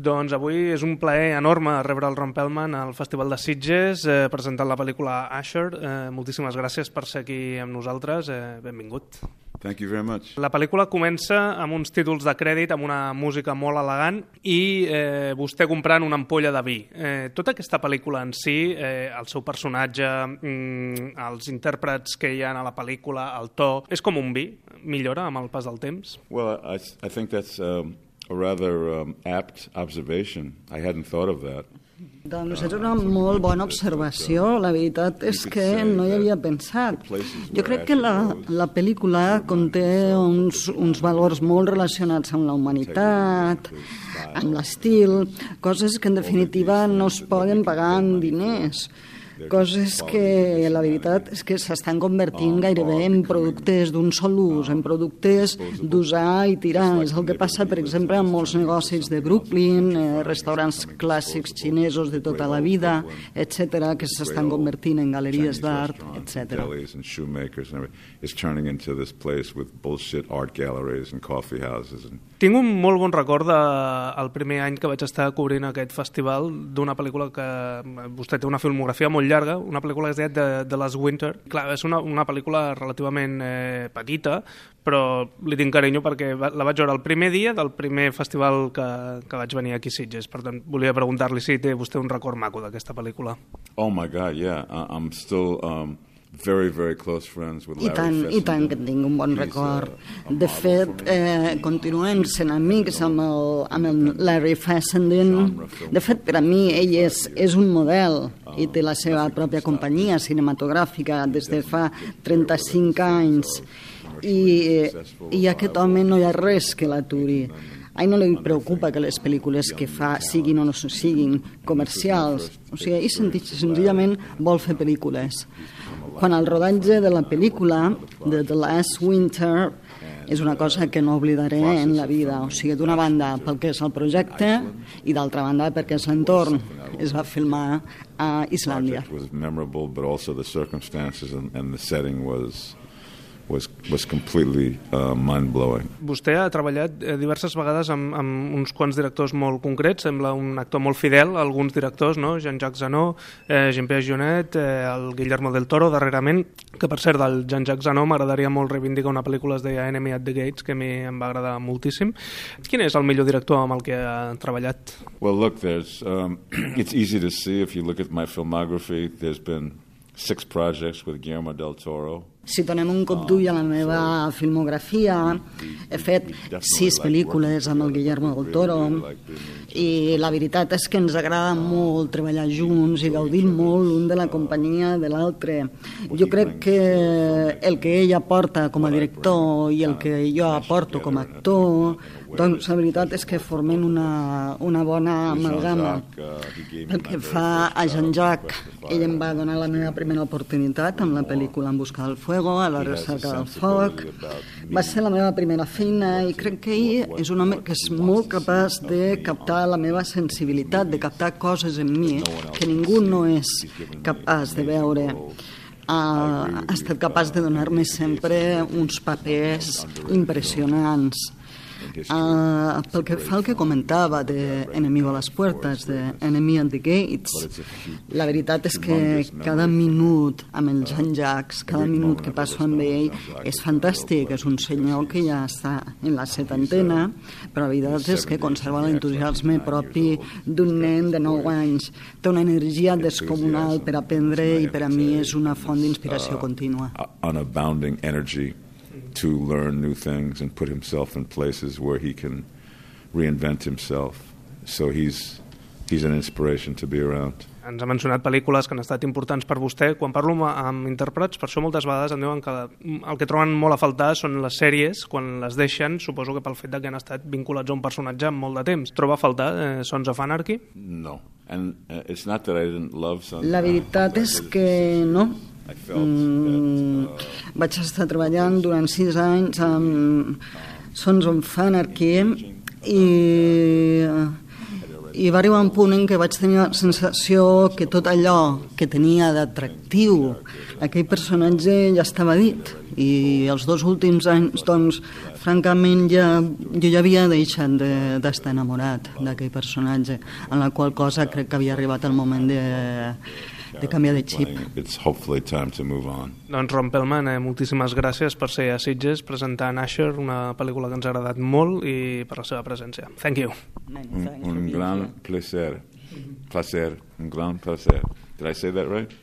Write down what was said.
Doncs avui és un plaer enorme rebre el Ron Perlman al Festival de Sitges presentant la pel·lícula Usher. Moltíssimes gràcies per ser aquí amb nosaltres. Benvingut. Thank you very much. La pel·lícula comença amb uns títols de crèdit, amb una música molt elegant i vostè comprant una ampolla de vi. Tota aquesta pel·lícula en si, el seu personatge, els intèrprets que hi ha a la pel·lícula, el to, és com un vi? Millora amb el pas del temps? Well, I think that's a rather apt observation. I hadn't thought of that. Doncs és una molt bona observació. La veritat és que no hi havia pensat. Jo crec que la pel·lícula conté uns valors molt relacionats amb la humanitat, amb l'estil, coses que en definitiva no es poden pagar en diners, coses que la veritat és que s'estan convertint gairebé en productes d'un sol ús, en productes d'usar i tirar. És el que passa, per exemple, amb molts negocis de Brooklyn, restaurants clàssics xinesos de tota la vida, etc., que s'estan convertint en galeries d'art, etc. Tinc un molt bon record del primer any que vaig estar cobrint aquest festival d'una pel·lícula que vostè té una filmografia molt llarga, una pel·lícula que es deia The Last Winter. Clar, és una pel·lícula relativament petita, però li tinc carinyo perquè la vaig veure el primer dia del primer festival que vaig venir aquí a Sitges. Per tant, volia preguntar-li si té vostè un record maco d'aquesta pel·lícula. Oh my God, yeah. I'm still very, very close friends with Larry Fessenden. I tant que tinc un bon record. De fet, continuen sent amics amb el Larry Fessenden. De fet, per a mi, ell és un model i té la seva pròpia companyia cinematogràfica des de fa 35 anys. I aquest home no hi ha res que l'aturi. A ell no li preocupa que les pel·lícules que fa siguin o no siguin comercials. O sigui, ell senzillament vol fer pel·lícules. Quan el rodatge de la pel·lícula, de The Last Winter, és una cosa que no oblidaré en la vida. O sigui, d'una banda pel que és el projecte i d'altra banda perquè és l'entorn. Es va filmar a Islàndia. The project was memorable, but also the circumstances and the setting was completely mind-blowing. Vostè ha treballat diverses vegades amb uns quants directors molt concrets, sembla un actor molt fidel a alguns directors, no? Jean-Jacques Annaud, Jean-Pierre Jeunet, el Guillermo del Toro, darrerament, que per cert, del Jean-Jacques Annaud m'agradaria molt reivindicar una pel·lícula que es deia Enemy at the Gates, que a mi em va agradar moltíssim. Quin és el millor director amb el que ha treballat? Well, look, it's easy to see if you look at my filmography. There's been 6 projects with Guillermo del Toro. Si donem un cop d'ull a la meva filmografia, he fet 6 pel·lícules amb el Guillermo del Toro i la veritat és que ens agrada molt treballar junts i gaudir molt l'un de la companyia de l'altre. Jo crec que el que ell aporta com a director i el que jo aporto com a actor, doncs la veritat és que formen una bona amalgama. El que fa a Jean-Jacques, ell em va donar la meva primera oportunitat amb la pel·lícula En busca del fuego, a la recerca del foc. Va ser la meva primera feina i crec que ell és un home que és molt capaç de captar la meva sensibilitat, de captar coses en mi que ningú no és capaç de veure. Ha estat capaç de donar-me sempre uns papers impressionants. Pel que fa al que comentava de Enemigo a les puertas, de Enemy at the Gates, la veritat és que cada minut amb el Jean-Jacques, cada minut que passo amb ell és fantàstic. És un senyor que ja està en la setantena, però la veritat és que conserva l'entusiasme propi d'un nen de 9 anys. Té una energia descomunal per aprendre i per a mi és una font d'inspiració contínua. Unabounding energy to learn new things and put himself in places where he can reinvent himself. So he's an inspiration to be around. Ens ha mencionat pel·lícules que han estat importants per vostè. Quan parlo amb intèrprets, per això moltes vegades em diuen que el que troben molt a faltar són les sèries, quan les deixen, suposo que pel fet que han estat vinculats a un personatge amb molt de temps. Troba a faltar Sons of Anarchy? No. And it's not that I didn't love Sons of Anarchy. La veritat és que no. Vaig estar treballant durant 6 anys amb Sons of Anarchy I va arribar un punt en què vaig tenir la sensació que tot allò que tenia d'atractiu aquell personatge ja estava dit, i els 2 últims anys, doncs, francament, jo ja havia deixat d'estar enamorat d'aquell personatge, en la qual cosa crec que havia arribat el moment de canviar de xip. It's hopefully time to move on. Doncs Ron Perlman, moltíssimes gràcies per ser a Sitges presentant Asher, una pel·lícula que ens ha agradat molt, i per la seva presència. Thank you. Un gran placer. Un gran placer. Did I say that right?